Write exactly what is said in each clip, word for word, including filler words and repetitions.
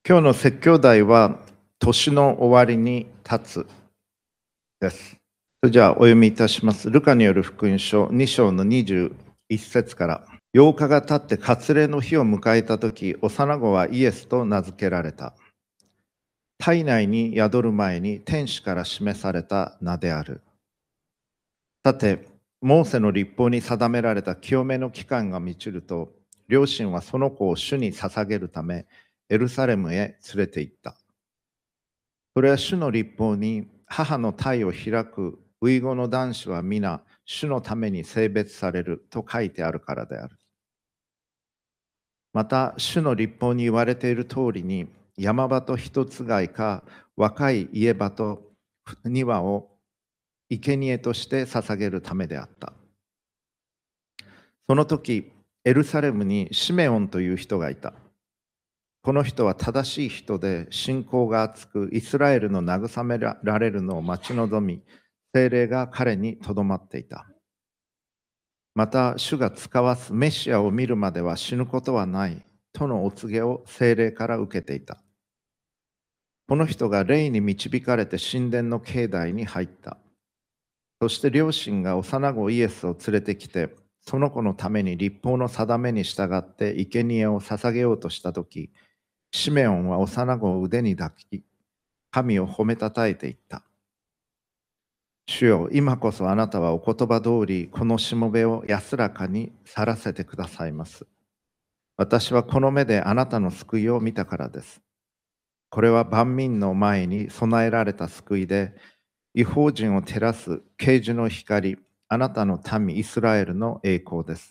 今日の説教題は、年の終わりに立つです。それじゃあお読みいたします。ルカによる福音書に章のにじゅういち節から。ようかが経って割礼の日を迎えたとき、幼子はイエスと名付けられた。体内に宿る前に天使から示された名である。さて、モーセの律法に定められた清めの期間が満ちると、両親はその子を主に捧げるため、エルサレムへ連れて行った。それは主の律法に母の胎を開く初子の男子は皆主のために性別されると書いてあるからである。また主の律法に言われている通りに山場と一つ貝か若い家場と庭を生贄として捧げるためであった。その時エルサレムにシメオンという人がいた。この人は正しい人で信仰が厚く、イスラエルの慰められるのを待ち望み、聖霊が彼にとどまっていた。また、主が使わすメシアを見るまでは死ぬことはないとのお告げを聖霊から受けていた。この人が霊に導かれて神殿の境内に入った。そして両親が幼子イエスを連れてきて、その子のために律法の定めに従って生贄を捧げようとしたとき、シメオンは幼子を腕に抱き、神を褒めたたえていった。主よ、今こそあなたはお言葉通り、このしもべを安らかに去らせてくださいます。私はこの目であなたの救いを見たからです。これは万民の前に備えられた救いで、異邦人を照らす啓示の光、あなたの民イスラエルの栄光です。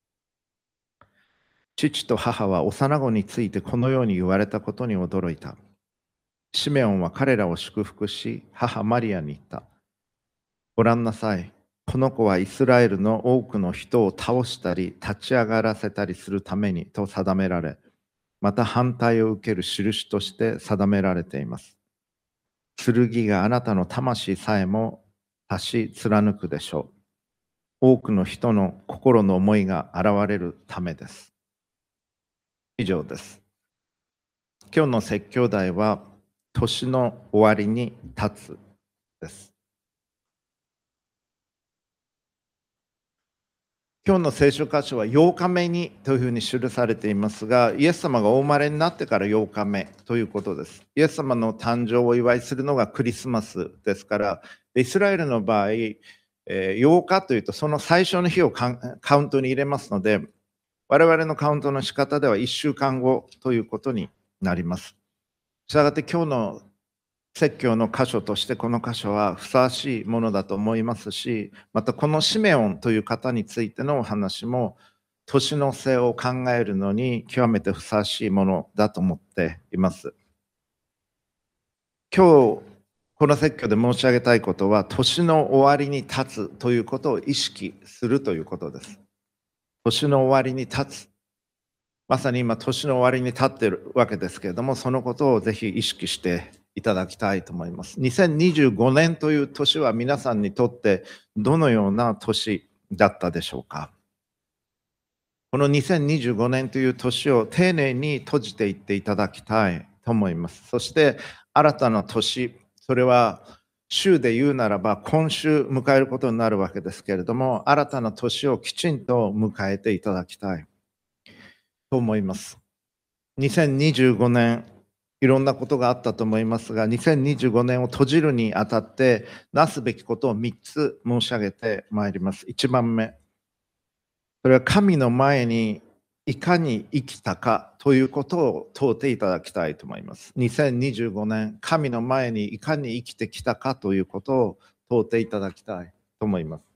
父と母は幼子についてこのように言われたことに驚いた。シメオンは彼らを祝福し、母マリアに言った。ご覧なさい。この子はイスラエルの多くの人を倒したり、立ち上がらせたりするためにと定められ、また反対を受ける印として定められています。剣があなたの魂さえも刺し貫くでしょう。多くの人の心の思いが現れるためです。以上です。今日の説教題は、年の終わりに立つです。今日の聖書箇所はようかめにというふうに記されていますが、イエス様がお生まれになってからようかめということです。イエス様の誕生をお祝いするのがクリスマスですから、イスラエルの場合、ようかというとその最初の日をカウントに入れますので、我々のカウントの仕方ではいっしゅうかんごということになります。したがって今日の説教の箇所としてこの箇所はふさわしいものだと思いますし、またこのシメオンという方についてのお話も年の瀬を考えるのに極めてふさわしいものだと思っています。今日この説教で申し上げたいことは、年の終わりに立つということを意識するということです。年の終わりに立つ。まさに今年の終わりに立っているわけですけれども、そのことをぜひ意識していただきたいと思います。にせんにじゅうごねんという年は皆さんにとってどのような年だったでしょうか。このにせんにじゅうごねんという年を丁寧に閉じていっていただきたいと思います。そして新たな年、それは週で言うならば今週迎えることになるわけですけれども、新たな年をきちんと迎えていただきたいと思います。にせんにじゅうごねん、いろんなことがあったと思いますが、にせんにじゅうごねんを閉じるにあたってなすべきことをみっつ申し上げてまいります。いちばんめ、それは神の前にいかに生きたかということを問うていただきたいと思います。にせんにじゅうごねん、神の前にいかに生きてきたかということを問うていただきたいと思います。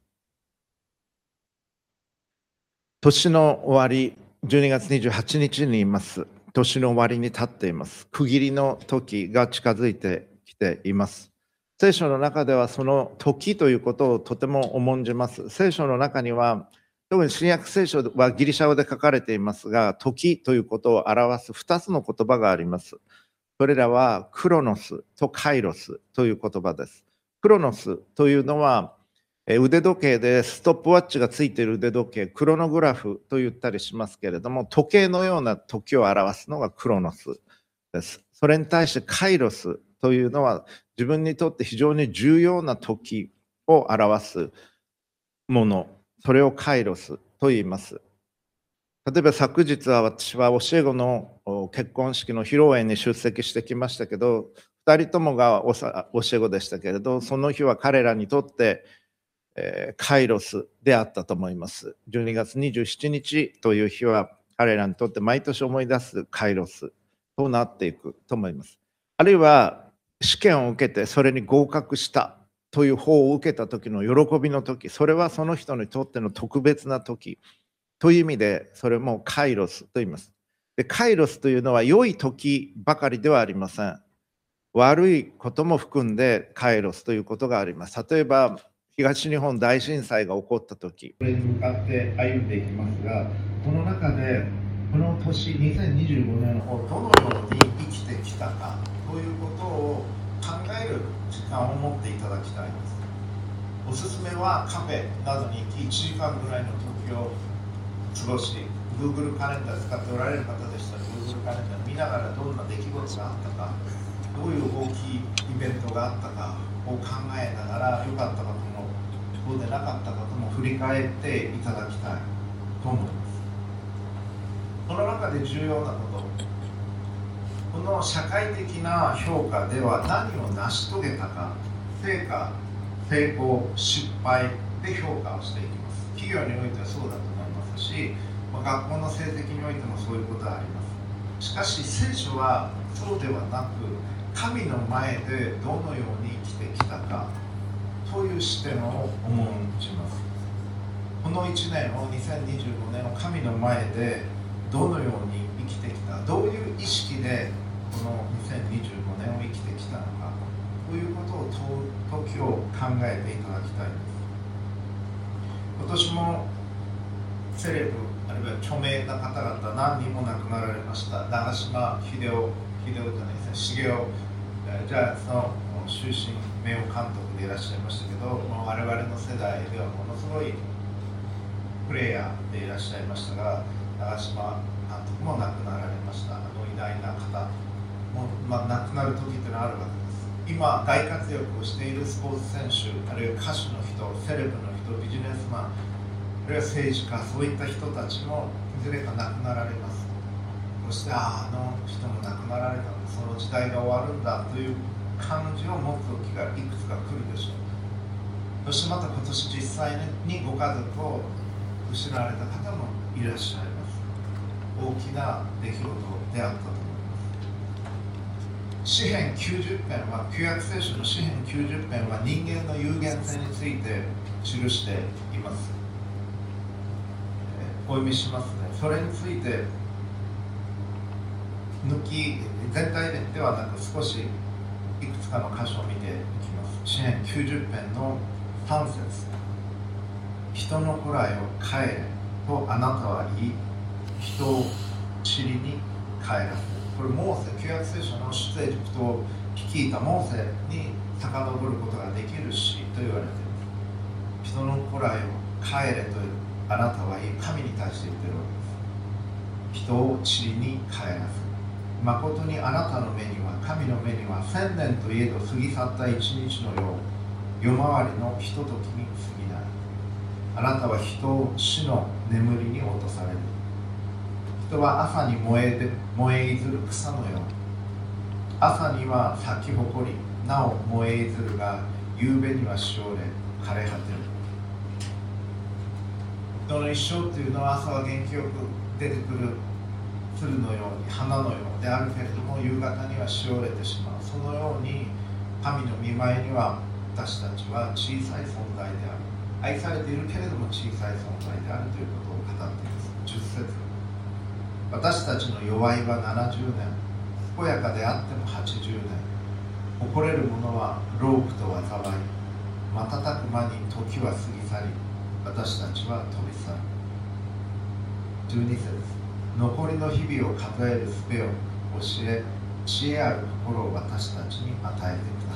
年の終わり、じゅうにがつにじゅうはちにちにいます。年の終わりに立っています。区切りの時が近づいてきています。聖書の中ではその時ということをとても重んじます。聖書の中には、特に新約聖書はギリシャ語で書かれていますが、時ということを表すふたつの言葉があります。それらはクロノスとカイロスという言葉です。クロノスというのは、腕時計でストップワッチがついている腕時計、クロノグラフと言ったりしますけれども、時計のような時を表すのがクロノス。 です。それに対してカイロスというのは、自分にとって非常に重要な時を表すもの、それをカイロスと言います。例えば昨日は私は教え子の結婚式の披露宴に出席してきましたけど、ふたりともが教え子でしたけれど、その日は彼らにとって、えー、カイロスであったと思います。じゅうにがつにじゅうしちにちという日は彼らにとって毎年思い出すカイロスとなっていくと思います。あるいは試験を受けてそれに合格したという方を受けた時の喜びの時、それはその人にとっての特別な時という意味で、それもカイロスと言います。で、カイロスというのは良い時ばかりではありません。悪いことも含んでカイロスということがあります。例えば東日本大震災が起こった時、これに向かって歩んでいきますが、この中でこの年にせんにじゅうごねんをどのように生きてきたかということを考える時間を持っていただきたいです。おすすめはカフェなどに行きいちじかんぐらいの時を過ごし、Google カレンダー使っておられる方でしたら Google カレンダー見ながらどんな出来事があったか、どういう大きいイベントがあったかを考えながら、良かったこともそうでなかったことも振り返っていただきたいと思います。この中で重要なこと、この社会的な評価では何を成し遂げたか、成果、成功、失敗で評価をしていきます。企業においてはそうだと思いますし、学校の成績においてもそういうことはあります。しかし聖書はそうではなく、神の前でどのように生きてきたかという視点を重んじます。このいちねんをにせんにじゅうごねんを神の前でどのように生きてきた、どういう意識でこのにせんにじゅうごねんを生きてきたのかということを問う時を考えていただきたいです。今年もセレブあるいは著名な方々何人も亡くなられました。長嶋秀夫秀夫じゃないですね、茂雄ジャイアンツの終身名誉監督でいらっしゃいましたけど、我々の世代ではものすごいプレーヤーでいらっしゃいましたが、長嶋監督も亡くなられました。あの偉大な方も、まあ、亡くなる時っていうのはあるわけです。今大活躍をしているスポーツ選手、あるいは歌手の人、セレブの人、ビジネスマン、あるいは政治家、そういった人たちもいずれか亡くなられます。そして、ああ、あの人も亡くなられたので、その時代が終わるんだという感じを持つ時がいくつか来るでしょう。そしてまた今年実際にご家族を失われた方もいらっしゃいます。大きな出来事であったと思います。詩編きゅうじゅっぺんは、旧約聖書の詩編きゅうじゅっぺんは人間の有限性について記しています。お読みしますね。それについて抜き全体ではなく少しいくつかの箇所を見ていきます。詩編きゅうじゅっぺんのさん節、人の子らよ帰れとあなたは言い、人を塵に帰らせる。これモーセ、旧約聖書の出エジプトを率いたモーセに遡ることができる詩と言われています。人の子らよ帰れとあなたは言い、神に対して言っているわけです。人を塵に帰らせる。誠にあなたの目には、神の目には千年といえど過ぎ去った一日のよう、夜回りのひとときに過ぎない。あなたは人を死の眠りに落とされる。人は朝に燃えで燃えいずる草のように、朝には咲き誇り、なお燃えいずるが、夕べにはしおれ枯れ果てる。人の一生というのは、朝は元気よく出てくる鶴のように、花のようであるけれども、夕方にはしおれてしまう。そのように神の御前には私たちは小さい存在である。愛されているけれども小さい存在であるということを語っています。じゅっ節、私たちの弱いはななじゅうねん、健やかであってもはちじゅうねん、誇れる者は労苦と災い、瞬く間に時は過ぎ去り、私たちは飛び去る。じゅうに節、残りの日々を数える術を教え、知恵ある心を私たちに与えてください。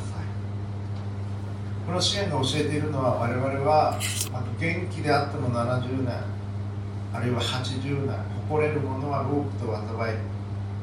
この詩篇が教えているのは、我々は元気であってもななじゅうねん、あるいははちじゅうねん、誇れるものは労苦と災い、そ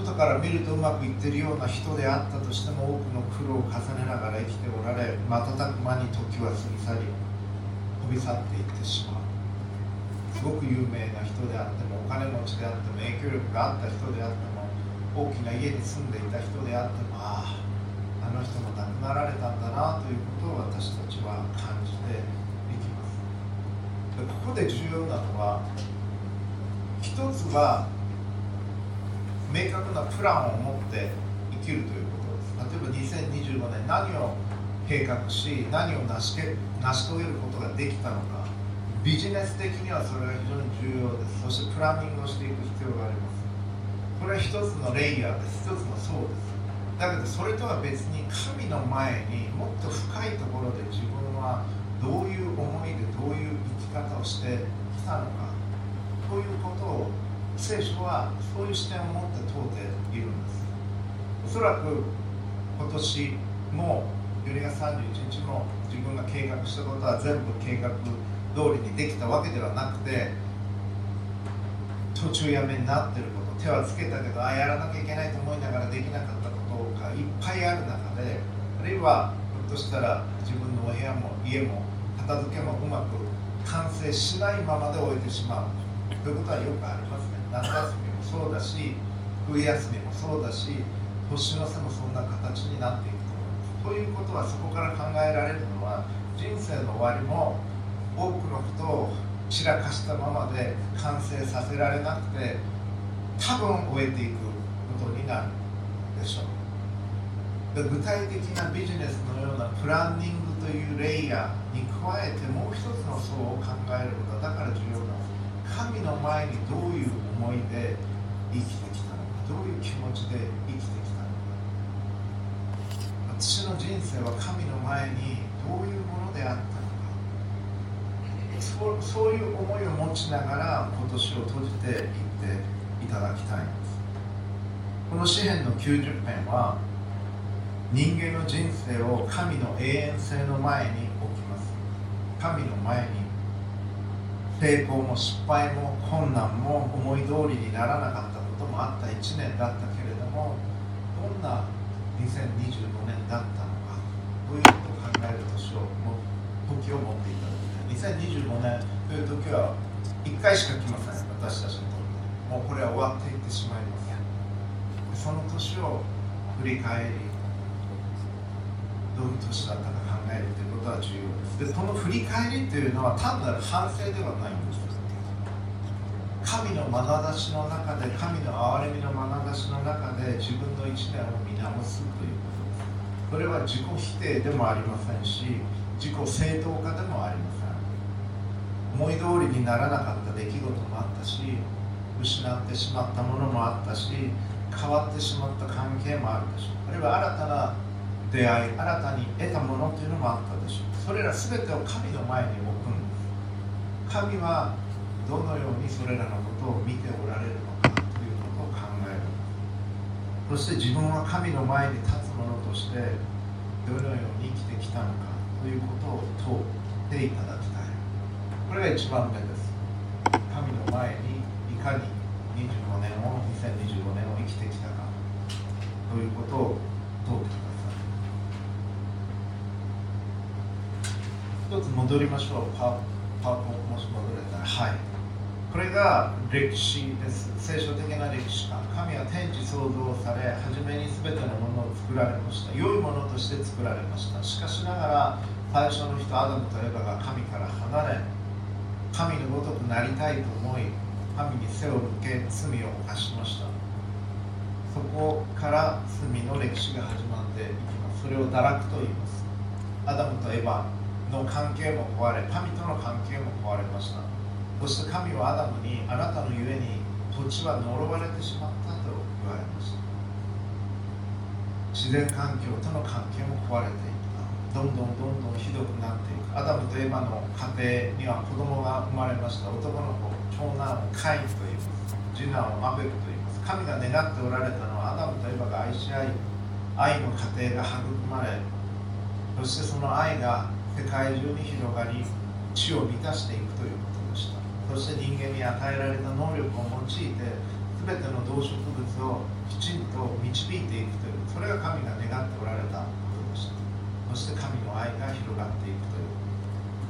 外から見るとうまくいってるような人であったとしても、多くの苦労を重ねながら生きておられ、瞬く間に時は過ぎ去り飛び去っていってしまう。すごく有名な人であっても、お金持ちであっても、影響力があった人であっても、大きな家に住んでいた人であっても、あああの人も亡くなられたんだなということを私たちは感じていきます。でここで重要なのは、一つは明確なプランを持って生きるということです。例えばにせんにじゅうごねん何を計画し、何を成しけ成し遂げることができたのか、ビジネス的にはそれが非常に重要です。そしてプランニングをしていく必要があります。これは一つのレイヤーです。一つの層です。だけどそれとは別に、神の前にもっと深いところで自分はどういう思いでどういう生き方をしてきたのかということを、聖書はそういう視点を持って問うているんです。おそらく今年もじゅうにがつさんじゅういちにちも自分が計画したことは全部計画通りにできたわけではなくて、途中やめになっていること、手はつけたけど、ああやらなきゃいけないと思いながらできなかったことがいっぱいある中で、あるいはひょっとしたら自分のお部屋も家も片付けもうまく完成しないままで終えてしまうということはよくありますね。夏休みもそうだし、冬休みもそうだし、年の瀬もそんな形になっていくと思います。ということは、そこから考えられるのは、人生の終わりも多くのことを散らかしたままで完成させられなくて、多分終えていくことになるでしょう。で具体的なビジネスのようなプランニングというレイヤーに加えて、もう一つの層を考えることはだから重要なんです。神の前にどういう思いで生きてきたのか、どういう気持ちで生きてきたのか。私の人生は神の前にどういうものであったのか、そう、そういう思いを持ちながら今年を閉じていっていただきたいんです。この詩編のきゅうじゅっぺんは、人間の人生を神の永遠性の前に置きます。神の前に成功も失敗も困難も思い通りにならなかったこともあったいちねんだったけれども、どんなにせんにじゅうごねんだったのか、どういうことを考える年を時を持っていただきたい。にせんにじゅうごねんという時はいっかいしか来ません。私たちのところもうこれは終わっていってしまいます。その年を振り返り、どういう年だったか考えるということは重要です。で、この振り返りというのは単なる反省ではないんです。神の眼差しの中で、神の憐れみの眼差しの中で自分の一年を見直すということです。これは自己否定でもありませんし、自己正当化でもありません。思い通りにならなかった出来事もあったし、失ってしまったものもあったし、変わってしまった関係もあるでしょう。あるいは新たな出会い、新たに得たものというのもあったでしょう。それら全てを神の前に置くんです。神はどのようにそれらのことを見ておられるのかということを考える。そして自分は神の前に立つ者としてどのように生きてきたのかということを問っていただきたい。これが一番目です。神の前にいかににじゅうごねんをにせんにじゅうごねんを生きてきたかということを問うてください。一つ戻りましょう。パワパワポもし戻れたら、はい。これが歴史です。聖書的な歴史観。神は天地創造され、初めに全てのものを作られました。良いものとして作られました。しかしながら、最初の人アダムとエバが神から離れ、神のごとくなりたいと思い、神に背を向け罪を犯しました。そこから罪の歴史が始まっていきます。それを堕落と言います。アダムとエバの関係も壊れ、神との関係も壊れました。そして神はアダムに、あなたのゆえに土地は呪われてしまったと言われました。自然環境との関係も壊れていった。どんどんどんどんひどくなっていく。アダムとエバの家庭には子供が生まれました。男の子、長男をカインと言います。次男をアベルと言います。神が願っておられたのは、アダムとエバが愛し合い、愛の家庭が育まれ、そしてその愛が世界中に広がり、地を満たしていくということでした。そして人間に与えられた能力を用いて、 すべての動植物をきちんと導いていくという、それが神が願っておられたことでした。そして神の愛が広がっていくという。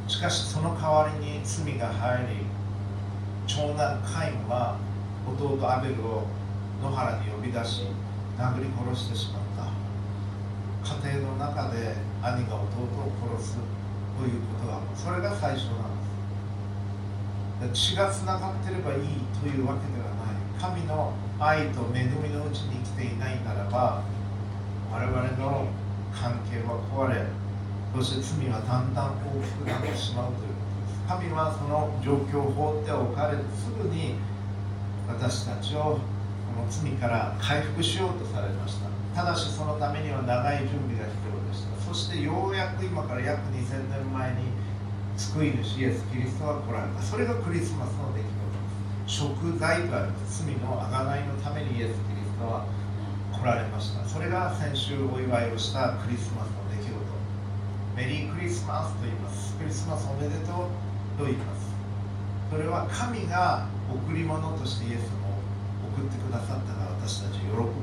しかしその代わりに罪が入り、長男カインは弟アベルを野原に呼び出し殴り殺してしまった。家庭の中で兄が弟を殺すということが、それが最初なんです。血がつながっていればいいというわけではない。神の愛と恵みのうちに生きていないならば、我々の関係は壊れ、そして罪はだんだん大きくなってしまうということです。神はその状況を放っておかれてすぐに私たちをこの罪から回復しようとされました。ただしそのためには長い準備が必要でした。そしてようやく今から約にせんねんまえに救い主イエス・キリストが来られた。それがクリスマスの出来事です。贖罪とあります。罪の贖いのためにイエス・キリストは来られました。それが先週お祝いをしたクリスマスの出来事。メリークリスマスと言います。クリスマスおめでとうと言います。それは神が贈り物としてイエスを送ってくださったから私たち喜ぶんです。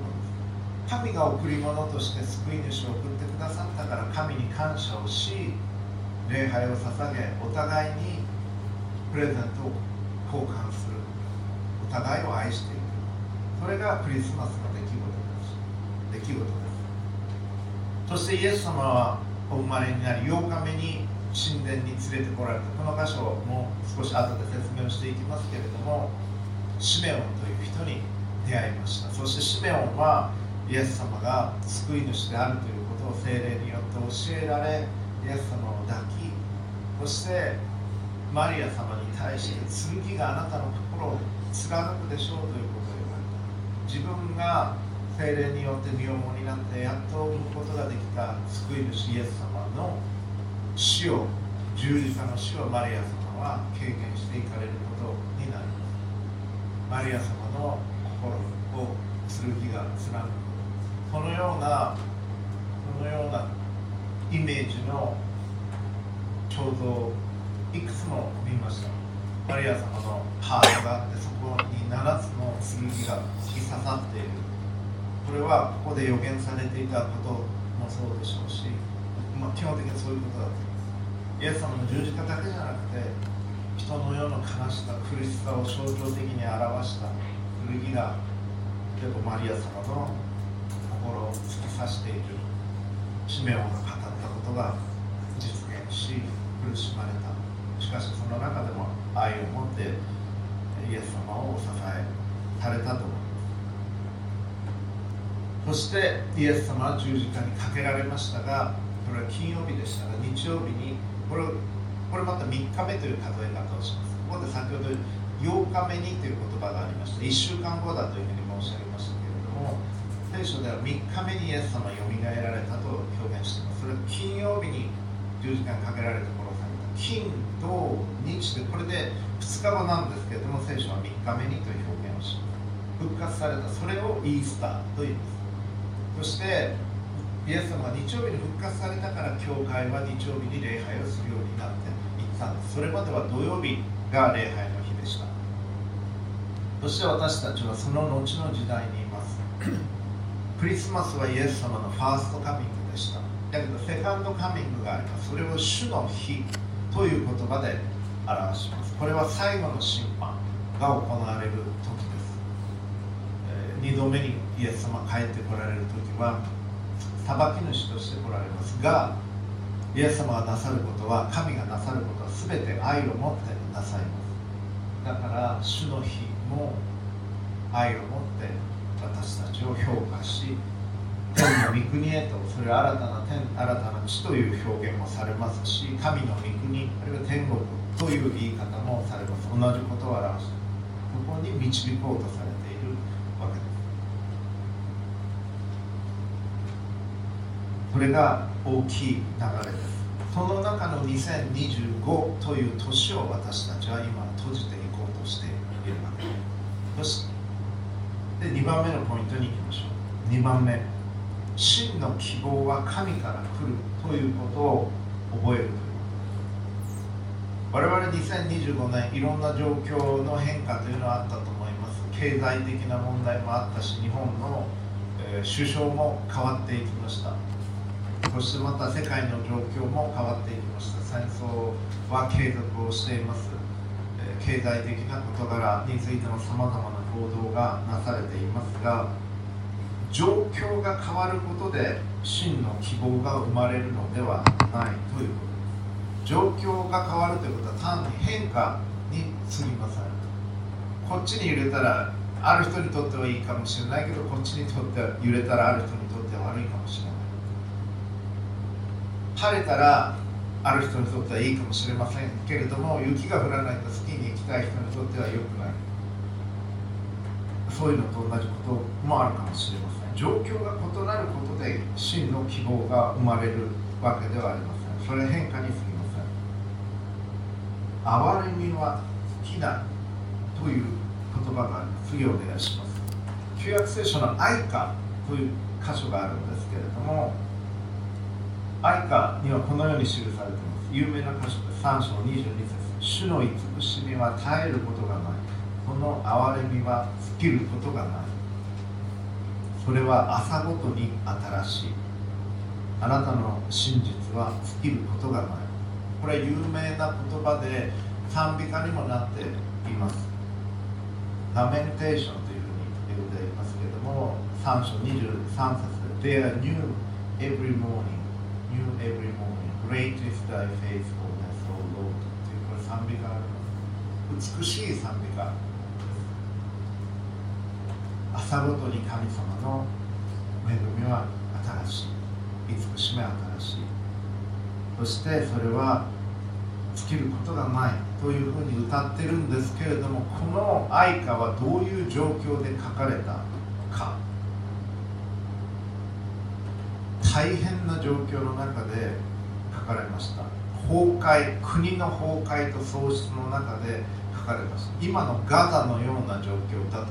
神が贈り物として救い主を送ってくださったから神に感謝をし、礼拝を捧げ、お互いにプレゼントを交換する、お互いを愛していく。それがクリスマスの出来事です。出来事です。そしてイエス様はお生まれになり、ようかめに神殿に連れてこられた。この箇所も少し後で説明をしていきますけれども、シメオンという人に出会いました。そしてシメオンはイエス様が救い主であるということを聖霊によって教えられ、イエス様を抱き、そしてマリア様に対して剣があなたの心を貫くでしょうということを言われた。自分が聖霊によって身重になってやっと産むことができた救い主イエス様の死を、十字架の死をマリア様は経験していかれることになります。マリア様の心を剣が貫く、このようなこのようなイメージの彫像をいくつも見ました。マリア様のハートがあって、そこにななつの剣が突き刺さっている。これはここで予言されていたこともそうでしょうし、まあ、基本的にそういうことだと思います。イエス様の十字架だけじゃなくて、人の世の悲しさ、苦しさを象徴的に表した剣がマリア様の心を突き刺している。シメオンが語ったことが実現し、苦しまれた。しかしその中でも愛を持ってイエス様を支えされたと思います。そしてイエス様は十字架にかけられましたが、これは金曜日でしたが、日曜日にこれこれまたみっかめという数え方をします。ここで先ほどようかめにという言葉がありました。いっしゅうかんごだというふうに申し上げましたけれども、聖書ではみっかめにイエス様がよみがえられたと表現しています。それは金曜日に十字架にかけられて殺された。金、土、日で、これでふつかごなんですけれども、聖書はみっかめにという表現をします。復活された、それをイースターと言います。そしてイエス様が日曜日に復活されたから、教会は日曜日に礼拝をするようになっていったんです。それまでは土曜日が礼拝の日でした。そして私たちはその後の時代にいます。クリスマスはイエス様のファーストカミングでした。だけどセカンドカミングがあります。それを主の日という言葉で表します。これは最後の審判が行われる時です。えー、にどめにイエス様が帰ってこられる時は裁き主として来られますが、イエス様がなさることは、神がなさることは全て愛を持ってなさいます。だから主の日も愛を持って私たちを評価し、天の御国へと、それは新たな天、新たな地という表現もされますし、神の御国、あるいは天国という言い方もされます。同じことを表して、ここに導こうとされているわけです。それが大きい流れです。その中のにせんにじゅうごという年を私たちは今閉じていこうとしているわけです。そしてにばんめのポイントに行きましょう。にばんめ、真の希望は神から来るということを覚えるということです。我々にせんにじゅうごねん、いろんな状況の変化というのはあったと思います。 経済的な問題もあったし、日本の、えー、首相も変わっていきました。そしてまた世界の状況も変わっていきました。戦争は継続をしています。えー、経済的な事柄についてもさまざまな報道がなされていますが、状況が変わることで真の希望が生まれるのではないということです。状況が変わるということは単に変化に過ぎません。こっちに揺れたらある人にとってはいいかもしれないけど、こっちにとって揺れたらある人にとっては悪いかもしれない。晴れたらある人にとってはいいかもしれませんけれども、雪が降らないとスキーに行きたい人にとっては良くない。そういうのと同じこともあるかもしれません。状況が異なることで真の希望が生まれるわけではありません。それ変化に過ぎません。憐れみは尽きないという言葉があります。次お願いします。旧約聖書の愛歌という箇所があるんですけれども、愛歌にはこのように記されています。有名な箇所でさん章にじゅうに節。主の慈しみは絶えることがない。この憐れみは尽きることがない。それは朝ごとに新しい。あなたの真実は尽きることがない。これは有名な言葉で賛美歌にもなっています。ラメンテーションというふうに呼んでいますけれども、さん章にじゅうさん節で They are new every morning, new every morning, great is thy faithfulness, O Lord というこれ賛美歌があります。美しい賛美歌。朝ごとに神様の恵みは新しい。慈しみは新しい。そしてそれは尽きることがないというふうに歌ってるんですけれども、この愛歌はどういう状況で書かれたか。大変な状況の中で書かれました。崩壊、国の崩壊と喪失の中で書かれました。今のガザのような状況だと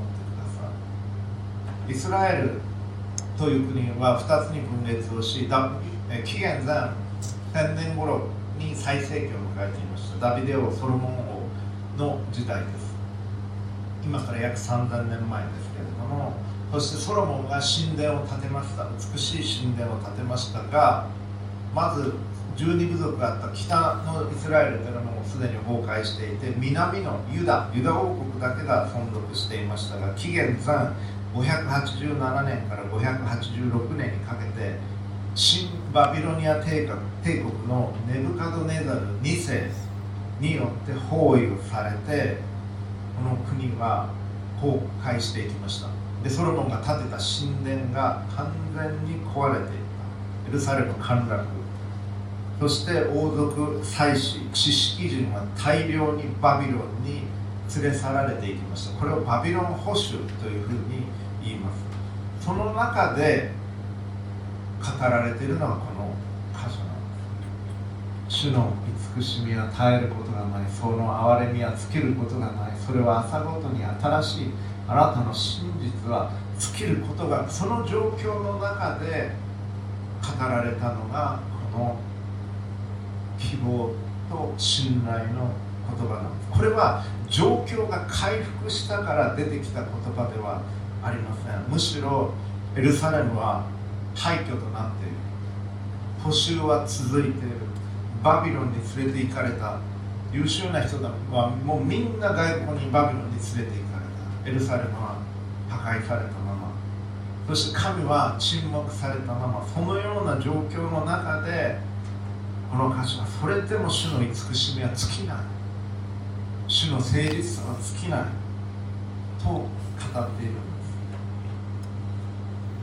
イスラエルという国はふたつに分裂をし、紀元前せんねん頃に最盛期を迎えていました。ダビデ王、ソロモン王の時代です。今から約さんぜんねんまえですけれども、そしてソロモンが神殿を建てました。美しい神殿を建てましたが、まずじゅうに部族があった北のイスラエルというのはもうすでに崩壊していて、南のユダ、ユダ王国だけが存続していましたが、紀元前ごひゃくはちじゅうななねんからごひゃくはちじゅうろくねんにかけて、新バビロニア帝国、帝国のネブカドネザルに世によって包囲をされて、この国は崩壊していきました。で、ソロモンが建てた神殿が完全に壊れていった。エルサレム陥落。そして王族、祭司、知識人は大量にバビロンに連れ去られていきました。これをバビロン保守というふうに言います。その中で語られているのはこの箇所なんです。主の慈しみは絶えることがない。その憐れみは尽きることがない。それは朝ごとに新しい。あなたの真実は尽きることが、その状況の中で語られたのがこの希望と信頼の言葉なんです。これは状況が回復したから出てきた言葉ではありません。むしろエルサレムは廃墟となっている。捕囚は続いている。バビロンに連れて行かれた優秀な人はもうみんな外国にバビロンに連れて行かれた。エルサレムは破壊されたまま、そして神は沈黙されたまま、そのような状況の中でこの箇所は、それでも主の慈しみは尽きない、主の誠実さは尽きないと語っているんです。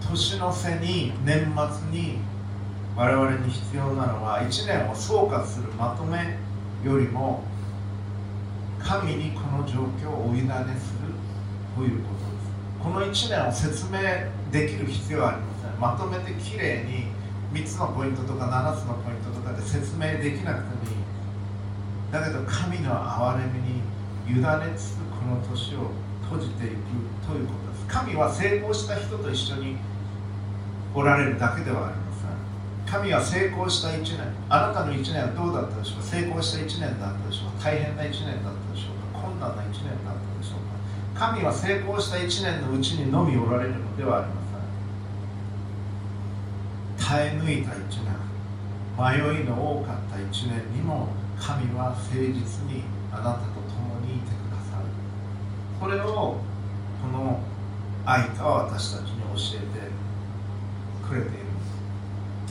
年の瀬に、年末に我々に必要なのは、いちねんを総括するまとめよりも神にこの状況をお委ねするということです。このいちねんを説明できる必要はありません。まとめてきれいにみっつのポイントとかななつのポイントとかで説明できなくてもいい。だけど神の憐れみに委ねつつこの年を閉じていくということです。神は成功した人と一緒におられるだけではありません。神は成功したいちねん、あなたのいちねんはどうだったでしょうか。成功したいちねんだったでしょうか。大変ないちねんだったでしょうか。困難ないちねんだったでしょうか。 神は成功したいちねんのうちにのみおられるのではありません。耐え抜いたいちねん、迷いの多かったいちねんにも神は誠実にあなたと共にいてくださる。これをこの愛歌は私たちに教えてくれているんです。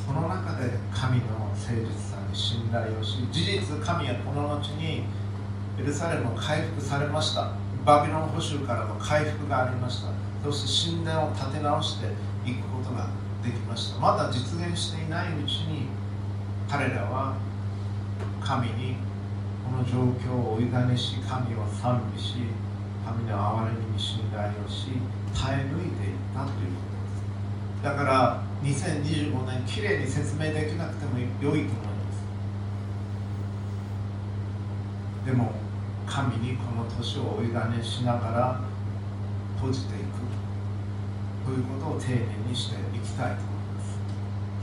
この中で神の誠実さに信頼をし、事実神はこの後にエルサレムを回復されました。バビロン捕囚からの回復がありました。そして神殿を建て直していくことができました。まだ実現していないうちに彼らは神にこの状況をお委ねし、神を賛美し、神の憐れみに信頼をし、耐え抜いていったということです。だからにせんにじゅうごねんきれいに説明できなくても良いと思います。でも神にこの年をお委ねしながら閉じていくということを丁寧にしていきたいと思います。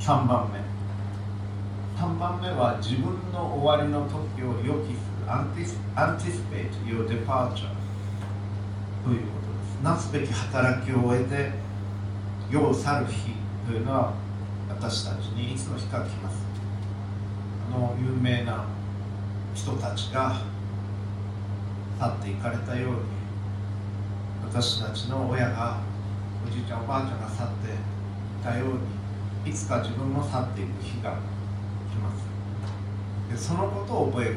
さんばんめさんばんめは自分の終わりの時を予期する Anticipate your departure ということです。なすべき働きを終えて世を去る日というのは私たちにいつの日か来ます。あの有名な人たちが去っていかれたように、私たちの親が、おじいちゃんおばあちゃんが去っていたように、いつか自分も去っていく日が来ます。でそのことを覚える。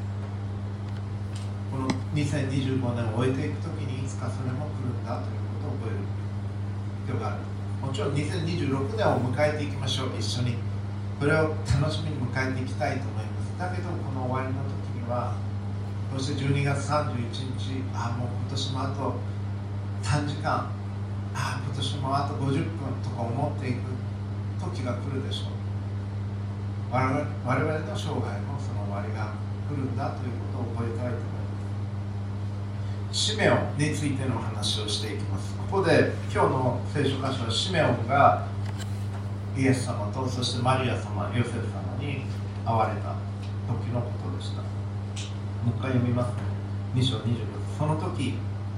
このにせんにじゅうごねんを終えていくときにいつかそれも来るんだということを覚える必要がある。もちろんにせんにじゅうろくねんを迎えていきましょう。一緒にそれを楽しみに迎えていきたいと思います。だけどこの終わりの時には、そしてじゅうにがつさんじゅういちにち、ああもう今年もあとさんじかん、ああ今年もあとごじゅっぷんとか思っていく時が来るでしょう。我々、我々の生涯もその終わりが来るんだということを覚えたいと思います。シメオンについての話をしていきます。ここで今日の聖書箇所はシメオンがイエス様と、そしてマリア様、ヨセフ様に会われた時のことでした。もう一回読みますね。に章にじゅうろく。その時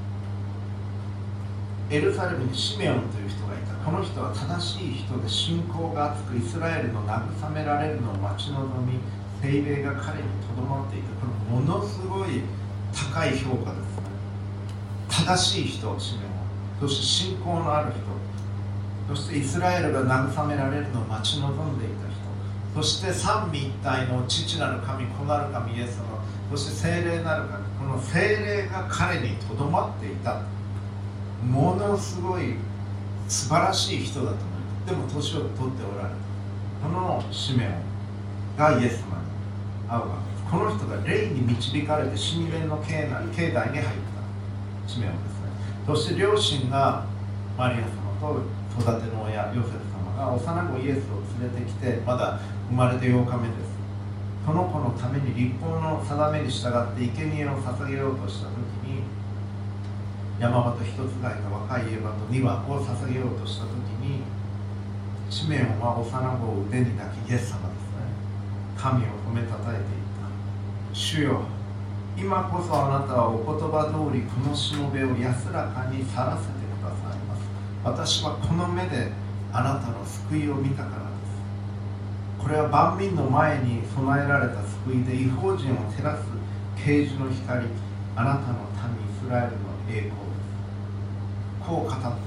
エルサレムにシメオンという人がいた。この人は正しい人で信仰が厚く、イスラエルの慰められるのを待ち望み、聖霊が彼にとどまっていた。これものすごい高い評価ですね。正しい人、シメオン、そして信仰のある人、そしてイスラエルが慰められるのを待ち望んでいた人、そして三位一体の父なる神、子なる神イエス様、そして聖霊なる神、この聖霊が彼にとどまっていた。ものすごい素晴らしい人だと思います。でも年を取っておられたこのシメオンがイエス様に会うわけです。この人が霊に導かれて神殿の境内に入ったシメオンですね。そして両親がマリア様と育ての親ヨセフ様が幼子イエスを連れてきて、まだ生まれてようかめです。その子のために立法の定めに従って生贄を捧げようとしたときに、山端一つがいた若い家端に羽を捧げようとしたときに、シメオンは幼子を腕に抱き、イエス様ですね、神を褒めたたえていった。主よ、今こそあなたはお言葉通りこのしもべを安らかに去らせてくださいます。私はこの目であなたの救いを見たからです。これは万民の前に備えられた救いで、異邦人を照らす啓示の光、あなたの民イスラエルの栄光です。こう語ったんです。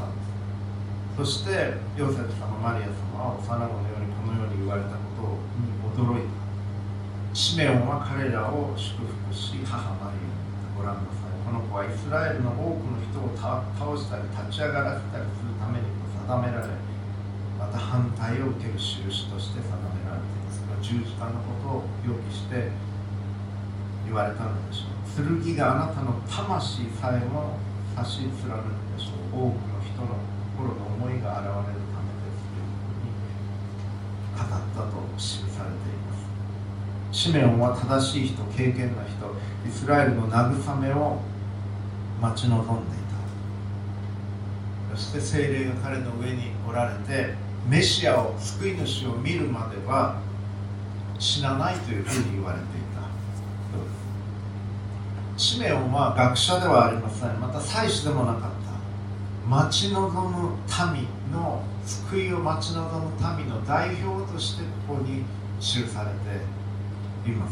そしてヨセフ様、マリア様は幼子のようにこのように言われたことに驚いた。シメオンは彼らを祝福し、母マリアにご覧なさい。この子はイスラエルの多くの人を倒したり立ち上がらせたりするために定められ、また反対を受ける印として定められています。十字架のことを予期して言われたのでしょう。剣があなたの魂さえも差し貫くでしょう。多くの人の心の思いが現れるためですというふうに語ったと記されています。シメオンは正しい人、敬虔な人、イスラエルの慰めを待ち望んでいた。そして聖霊が彼の上におられて、メシアを、救い主を見るまでは死なないというふうに言われていた。 シメオンは学者ではありません。また祭司でもなかった。待ち望む民の救いを待ち望む民の代表としてここに記されています。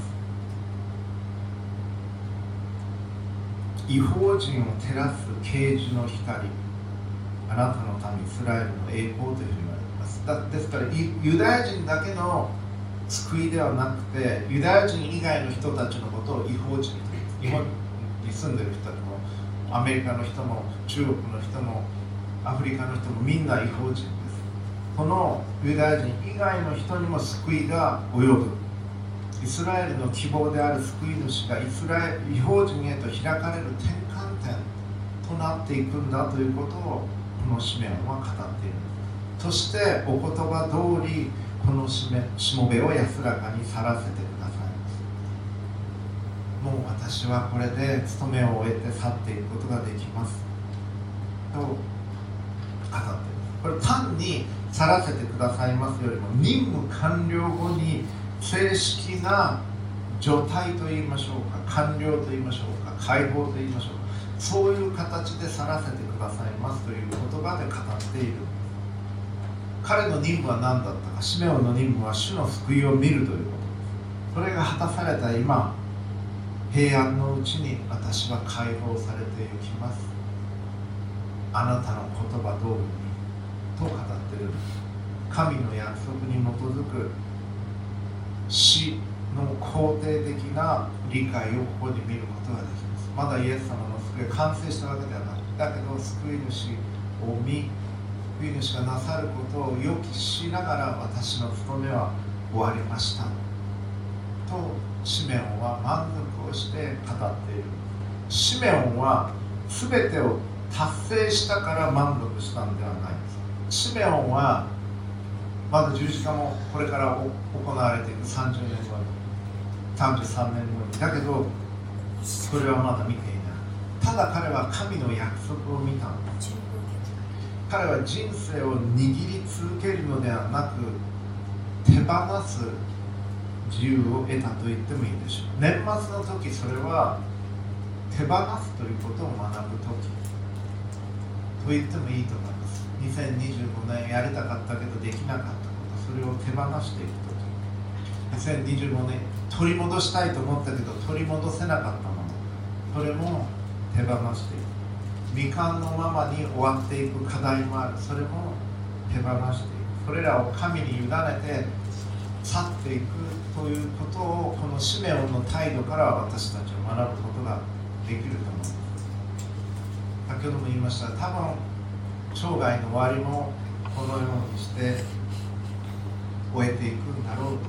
異邦人を照らす啓示の光、あなたの民イスラエルの栄光というふうに言われています。だですからユダヤ人だけの救いではなくて、ユダヤ人以外の人たちのことを異邦人という、日本に住んでいる人たちもアメリカの人も中国の人もアフリカの人もみんな異邦人です。このユダヤ人以外の人にも救いが及ぶ。イスラエルの希望である救い主がイスラエル異邦人へと開かれる転換点となっていくんだということをこのシメオンは語っている。そしてお言葉通りこのしめしもべを安らかに去らせてくださいます。もう私はこれで務めを終えて去っていくことができますと語っています。これ単に去らせてくださいますよりも任務完了後に正式な除隊といいましょうか、完了といいましょうか、解放といいましょうか、そういう形で去らせてくださいますという言葉で語っている。彼の任務は何だったか。シメオンの任務は主の救いを見るということです。それが果たされた今、平安のうちに私は解放されていきます。あなたの言葉通りにと語っている。神の約束に基づく死の肯定的な理解をここに見ることができます。まだイエス様の救いが完成したわけではない。だけど救い主を見、救い主がなさることを予期しながら私の務めは終わりましたとシメオンは満足をして語っている。シメオンは全てを達成したから満足したのではないです。シメオンはまだ十字架もこれから行われていくさんじゅうねんごに、さんじゅうさんねんごに、だけどそれはまだ見ていない。ただ彼は神の約束を見たんです。彼は人生を握り続けるのではなく手放す自由を得たと言ってもいいでしょう。年末の時、それは手放すということを学ぶ時と言ってもいいと思います。にせんにじゅうごねんやりたかったけどできなかったこと、それを手放していく時、にせんにじゅうごねん取り戻したいと思ったけど取り戻せなかったもの、それも手放していく。未完のままに終わっていく課題もある、それも手放していく。それらを神に委ねて去っていくということをこのシメオンの態度から私たちは学ぶことができると思います。先ほども言いました、多分生涯の終わりもこのようにして終えていくんだろうと思います。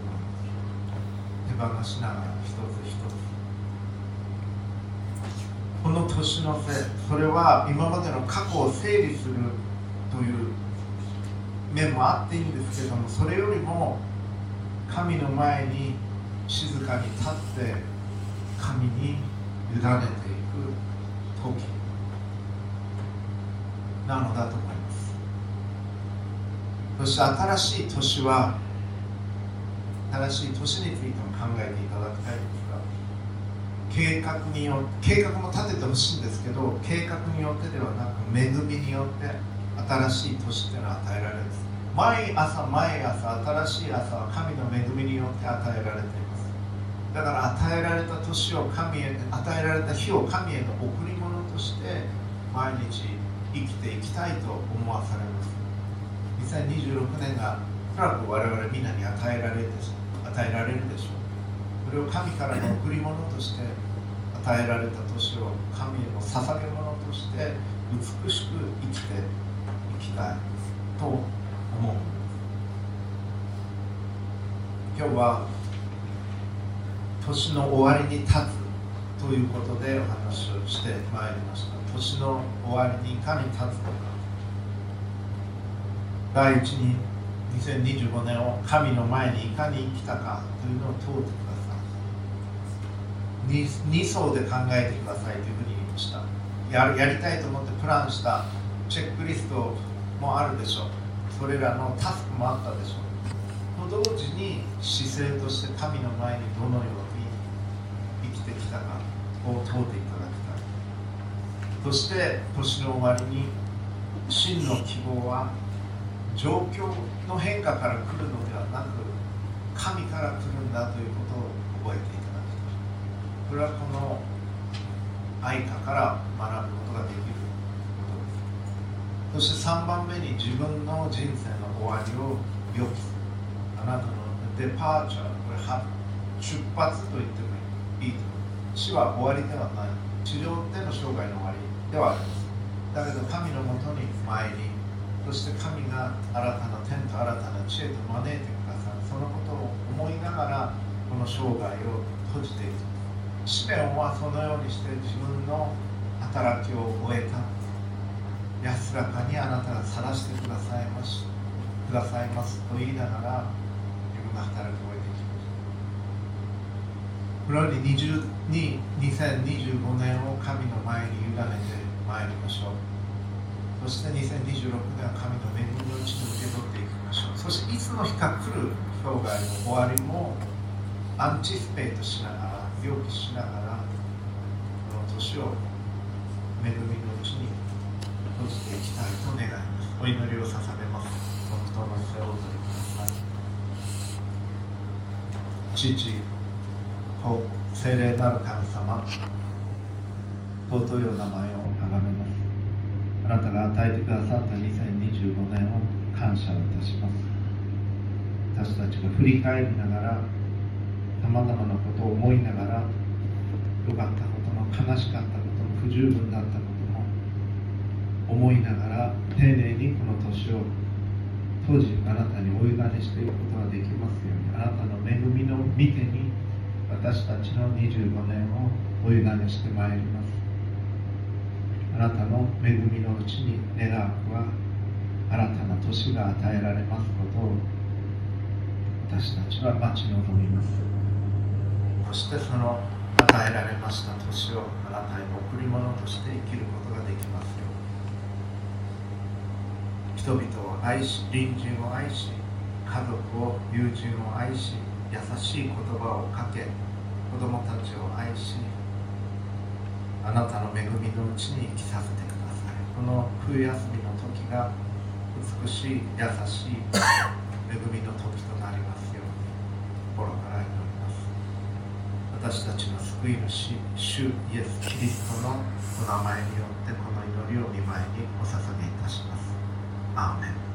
手放しながら一つ一つ、この年の瀬、それは今までの過去を整理するという面もあっていいんですけども、それよりも神の前に静かに立って神に委ねていく時なのだと思います。そして新しい年は、新しい年についても考えていただきたいんですが、計画によって計画も立ててほしいんですけど、計画によってではなく恵みによって新しい年というのは与えられるんです。毎朝毎朝新しい朝は神の恵みによって与えられています。だから与えられた年を神へ、与えられた日を神への贈り物として毎日生きていきたいと思わされます。にせんにじゅうろくねんがおそらく我々みんなに与えられるでしょう。与えられるでしょう。それを神からの贈り物として与えられた年を神への捧げ物として美しく生きていきたいと思う。今日は年の終わりに立つということでお話をしてまいりました。年の終わりにいかに立つのか、第一ににせんにじゅうごねんを神の前にいかに生きたかというのを問うてください。 2, に層で考えてくださいというふうに言いました。 や, やりたいと思ってプランしたチェックリストもあるでしょう。それらのタスクもあったでしょう。と同時に姿勢として神の前にどのように生きてきたか、 を通っていただきたい。そして年の終わりに真の希望は状況の変化から来るのではなく、神から来るんだということを覚えていただきたい。これはこの愛歌から学ぶことができることです。そしてさんばんめに自分の人生の終わりを予期する。あなたのデパーチャー、これは出発と言ってもいいと思う。死は終わりではない。治療での生涯の終わりではあります。だけど神のもとに参り、そして神が新たな天と新たな知恵と招いてくださる、そのことを思いながらこの生涯を閉じていく。シメオンはそのようにして自分の働きを終えた。安らかにあなたが晒してくださいますくださいますと言いながら自分が働きを終えていきました。このようににせんにじゅうごねんを神の前に委ねてまいりましょう。そしてにせんにじゅうろくねんは神の恵みのうちに受け取っていきましょう。そしていつの日か来る生涯の終わりもアンチスペイトしながら、予期しながら、この年を恵みのうちに閉じていきたいと願います。お祈りを捧げます。黙祷の姿勢をおとりください。父、子、聖霊なる神様、尊いお名前をあがめます。あなたが与えてくださったにせんにじゅうごねんを感謝をいたします。私たちが振り返りながら、さまざまなことを思いながら、良かったことも悲しかったことも不十分だったことも思いながら、丁寧にこの年を閉じ、あなたにお委ねしていくことができますように、あなたの恵みの御手に私たちのにじゅうごねんをお委ねしてまいります。あなたの恵みのうちに願うは、新たな年が与えられますことを私たちは待ち望みます。そしてその与えられました年をあなたへの贈り物として生きることができますように。人々を愛し、隣人を愛し、家族を、友人を愛し、優しい言葉をかけ、子供たちを愛し、あなたの恵みのうちに生きさせてください。この冬休みの時が美しい、優しい恵みの時となりますように心から祈ります。私たちの救い主、主イエス・キリストのお名前によってこの祈りを御前にお捧げいたします。アーメン。